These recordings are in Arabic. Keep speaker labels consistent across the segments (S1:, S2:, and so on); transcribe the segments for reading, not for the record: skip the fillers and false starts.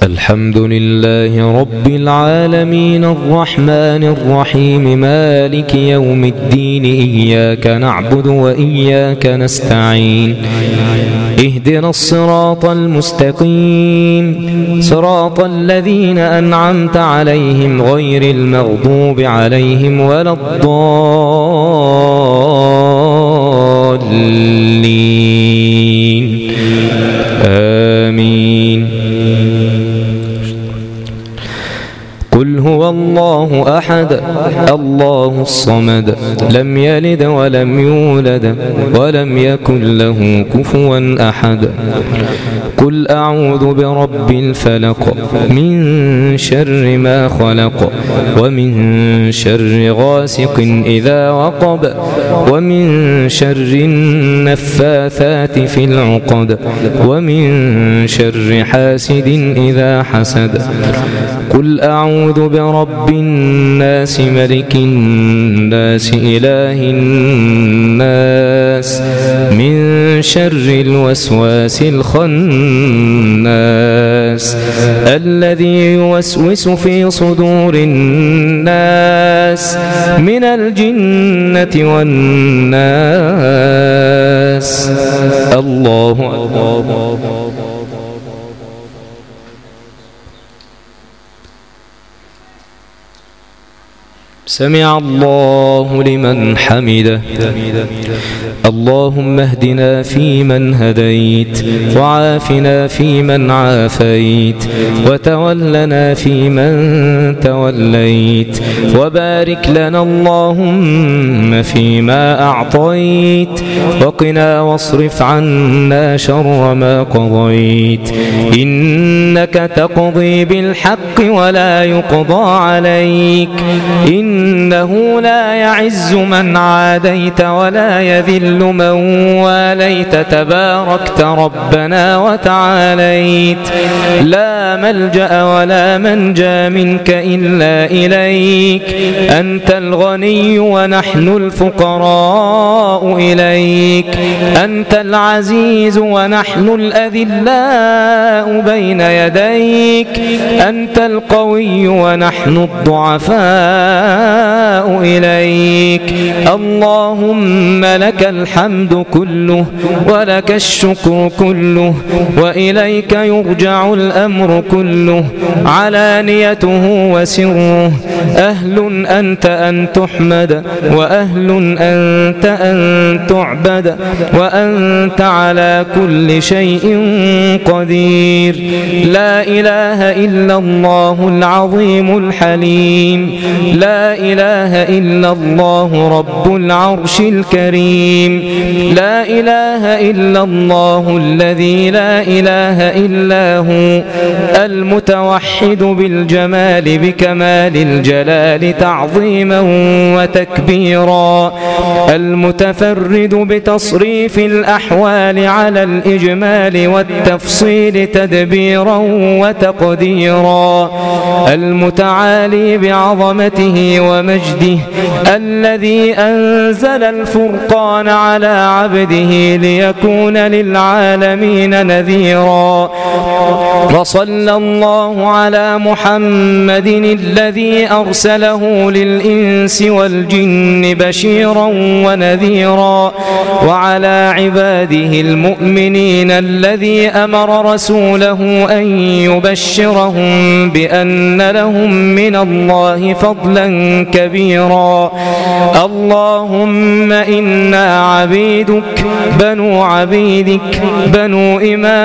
S1: الحمد لله رب العالمين الرحمن الرحيم مالك يوم الدين إياك نعبد وإياك نستعين اهدنا الصراط المستقيم صراط الذين أنعمت عليهم غير المغضوب عليهم ولا الضالين آمين. قل هو الله أحد الله الصمد لم يلد ولم يولد ولم يكن له كفوا أحد. قل أعوذ برب الفلق من شر ما خلق ومن شر غاسق إذا وقب ومن شر النفاثات في العقد ومن شر حاسد إذا حسد. قل أعوذ برب الناس ملك الناس إله الناس من شر الوسواس الخناس الذي يوسوس في صدور الناس من الجنة والناس. الله أكبر. سمع الله لمن حمده. اللهم اهدنا فيمن هديت وعافنا فيمن عافيت وتولنا فيمن توليت وبارك لنا اللهم فيما أعطيت وقنا واصرف عنا شر ما قضيت إنك تقضي بالحق ولا يقضى عليك إنه لا يعز من عاديت ولا يذل من واليت تباركت ربنا وتعاليت لا ملجأ ولا منجى منك إلا إليك أنت الغني ونحن الفقراء إليك أنت العزيز ونحن الأذلاء بين يديك أنت القوي ونحن الضعفاء إليك. اللهم لك الحمد كله ولك الشكر كله وإليك يرجع الأمر كله علانيته وسره. أهل أنت أن تحمد وأهل أنت أن تعبد وأنت على كل شيء قدير. لا إله إلا الله العظيم الحليم لا إله إلا الله رب العرش الكريم لا إله إلا الله الذي لا إله إلا هو المتوحد بالجمال بكمال الجلال تعظيما وتكبيرا المتفرد بتصريف الأحوال على الإجمال والتفصيل تدبيرا وتقديرا المتعالي بعظمته ومجده الذي أنزل الفرقان على عبده ليكون للعالمين نذيرا. وصلى الله على محمد الذي أرسله للإنس والجن بشيرا ونذيرا وعلى عباده المؤمنين الذي أمر رسوله أن يبشرهم بأن لهم من الله فضلا كبيرا. اللهم إنا عبيدك بنو عبيدك بنو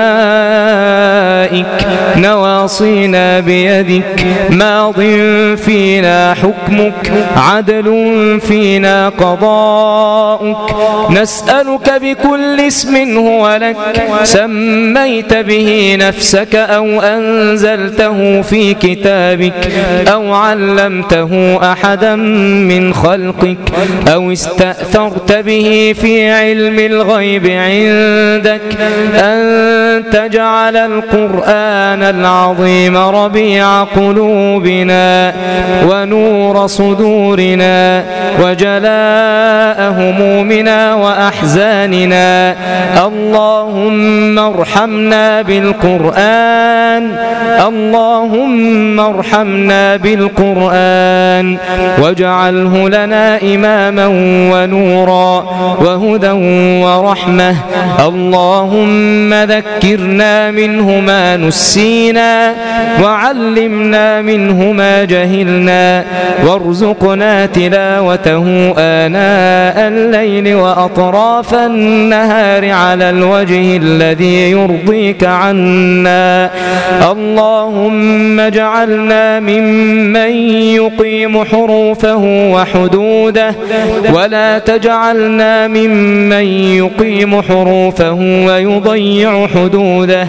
S1: إمائك نواصينا بيدك ماض فينا حكمك عدل فينا قضاؤك نسألك بكل اسم هو لك سميت به نفسك أو أنزلته في كتابك أو علمته أحدا من خلقك أو استأثرت به في علم الغيب عندك أن تجعل القرآن العظيم ربيع قلوبنا ونور صدورنا وجلاء همومنا وأحزاننا. اللهم ارحمنا بالقرآن، اللهم ارحمنا بالقرآن واجعله لنا إماما ونورا وهدى ورحمة. اللهم ذكرنا منه ما نسينا وعلمنا منه ما جهلنا وارزقنا تلاوته آناء الليل وأطراف النهار على الوجه الذي يرضيك عنا. اللهم اجعلنا ممن يقيم حروفه وحدوده ولا تجعلنا ممن يقيم حروفه ويضيع حدوده.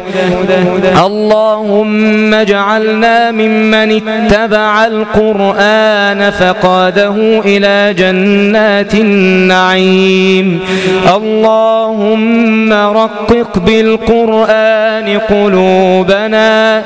S1: اللهم اجعلنا ممن اتبع القرآن فقاده إلى جنات النعيم. اللهم رقق بالقرآن قلوبنا،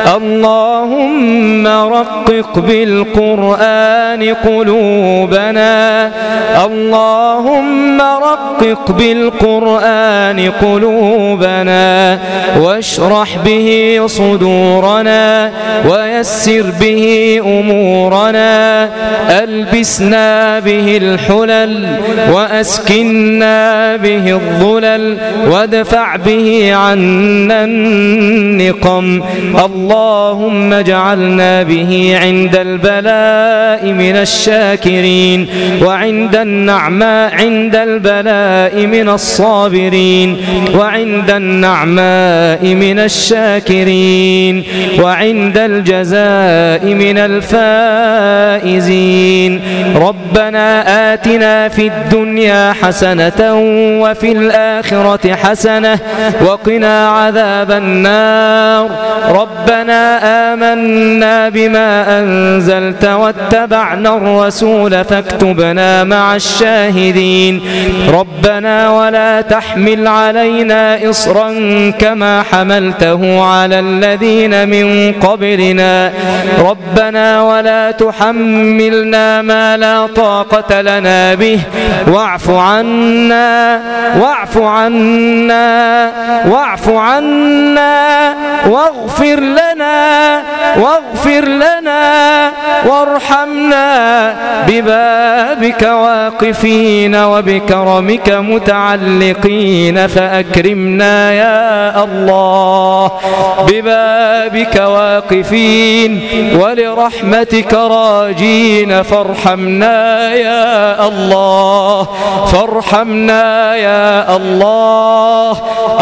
S1: اللهم رقق بالقرآن قلوبنا، اللهم رقق بالقرآن قلوبنا واشرح به صدورنا ويسر به أمورنا. ألبسنا به الحلل وأسكننا به الظلل وادفع به عنا النقم. اللهم اجعلنا به عند البلاء من الشاكرين وعند النعماء عند البلاء من الصابرين وعند النعماء من الشاكرين وعند الجزاء من الفائزين. ربنا آتنا في الدنيا حسنة وفي الآخرة حسنة وقنا عذاب النار. ربنا آمنا بما أنزلت واتبعنا الرسول فاكتبنا مع الشاهدين. ربنا ولا تحمل علينا إصرا كما حملته على الذين من قبلنا. ربنا ولا تحملنا ما لا طاقة لنا به واعف عنا واعف عنا واعف عنا واغفر لنا واغفر لنا وارحمنا. ببابك واقفين وبكرمك متعلقين فأكرمنا يا الله. ببابك واقفين ولرحمتك راجين فارحمنا يا الله فارحمنا يا الله.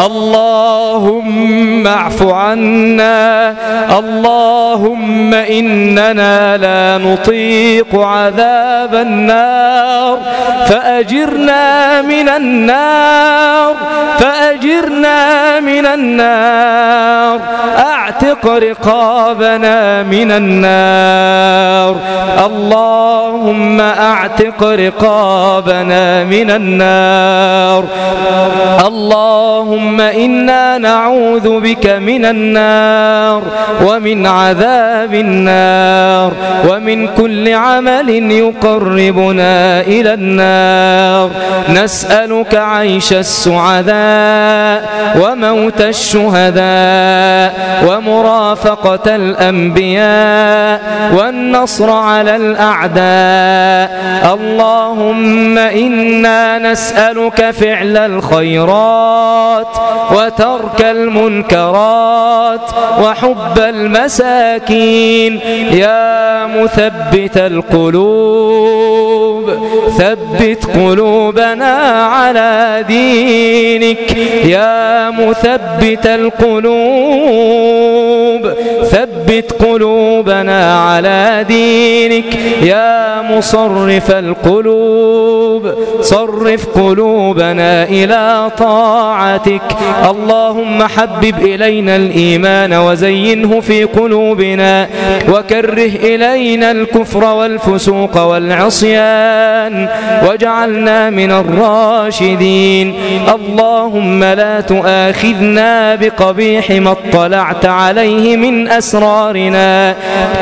S1: اللهم اعف عنا. اللهم إننا لا نطيق عذاب النار فأجرنا من النار فأجرنا من النار. أعتق رقابنا من النار. اللهم أعتق رقابنا من النار. اللهم إنا نعوذ بك من النار ومن عذاب النار ومن كل عمل يقربنا إلى النار. نسألك عيش السعداء وموت الشهداء ومرافقة الأنبياء والنصر على الأعداء. اللهم إنا نسألك فعل الخيرات وترك المنكرات وحب المساكين. يا مثبت القلوب ثبت قلوبنا على دينك. يا مثبت القلوب ثبت قلوبنا على دينك. يا مصرف القلوب صرف قلوبنا إلى طاعتك. اللهم حبب إلينا الإيمان وزينه في قلوبنا قلوبنا وكره إلينا الكفر والفسوق والعصيان واجعلنا من الراشدين. اللهم لا تؤاخذنا بقبيح ما اطلعت عليه من أسرارنا.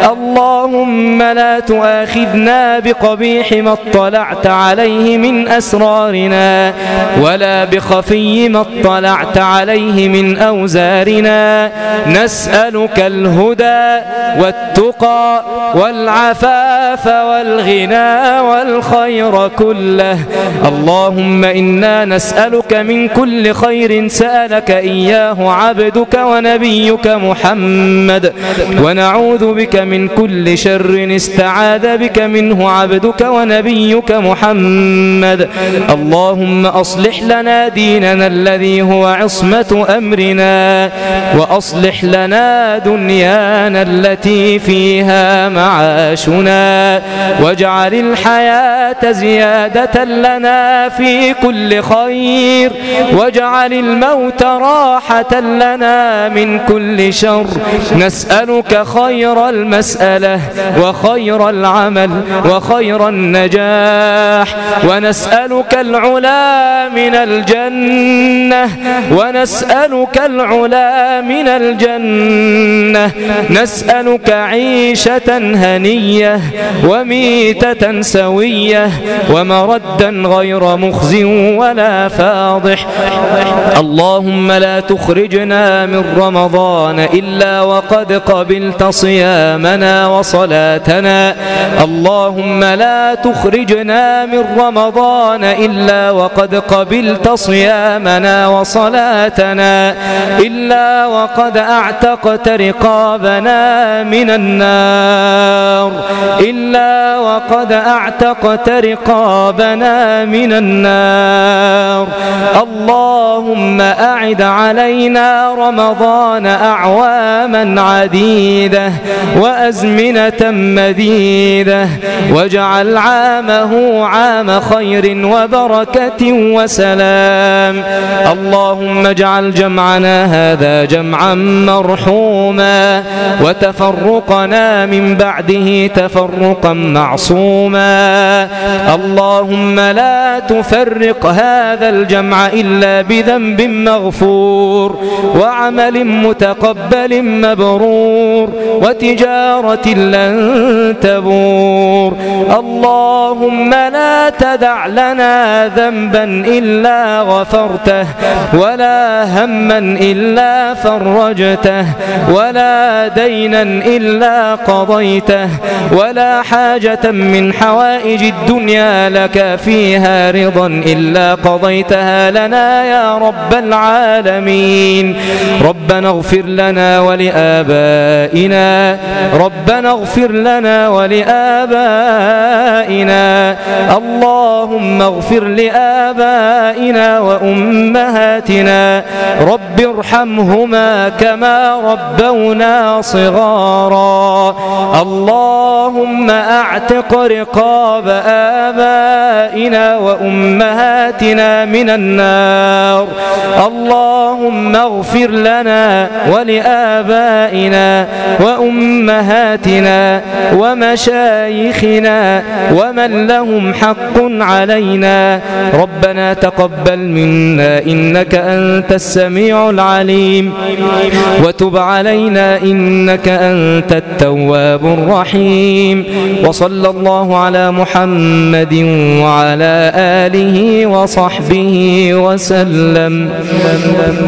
S1: اللهم لا تؤاخذنا بقبيح ما اطلعت عليه من أسرارنا ولا بخفي ما اطلعت عليه من أوزارنا. نسألك الهدى والتقى والعفاف والغنى والخير كله. اللهم إنا نسألك من كل خير سألك إياه عبدك ونبيك محمد، ونعوذ بك من كل شر استعاذ بك منه عبدك ونبيك محمد. اللهم أصلح لنا ديننا الذي هو عصمة أمرنا، وأصلح لنا دنيانا التي فيها معاشنا، واجعل الحياة زيادة لنا في كل خير، واجعل الموت راحة لنا من كل شر. نسألك خير المسألة وخير العمل وخير النجاح، ونسألك العلا من الجنة، ونسألك العلا من الجنة. نسألك عيشة هنية وميتة سوية ومردا غير مخز ولا فاضح. اللهم لا تخرجنا من رمضان إلا وقد قبلت صيامنا وصلاتنا. اللهم لا تخرجنا من رمضان إلا وقد قبلت صيامنا وصلاتنا، إلا وقد أعتقت رقابنا من النار، إلا وقد أعتقت رقابنا من النار. اللهم أعد علينا رمضان أعواما عديدة وأزمنة مديدة، واجعل عامه عام خير وبركة وسلام. اللهم اجعل جمعنا هذا جمعا مرحوما، وتفرقنا من بعده تفرقا معصوما. اللهم لا تفرق هذا الجمع إلا بذنب مغفور، وعمل متقبل مبرور، وتجارة لن تبور. اللهم لا تدع لنا ذنبا إلا غفرته، ولا هما إلا فرجته، ولا دينا إلا قضيته، ولا حاجة من حوائج الدنيا لك فيها رضا إلا قضيتها لنا يا رب العالمين. ربنا اغفر لنا ولآبائنا، ربنا اغفر لنا ولآبائنا. اللهم اغفر لآبائنا وأمهاتنا، رب ارحمهما كما ربونا صغارا. اللهم اعتق رقاب آبائنا وأمهاتنا من النار. اللهم اغفر لنا ولآبائنا وأمهاتنا ومشايخنا ومن لهم حق علينا. ربنا تقبل منا إنك أنت السميع العليم، وتب علينا إنك أنت التواب الرحيم. وصلى الله على محمد وعلى آله وصحبه وسلم.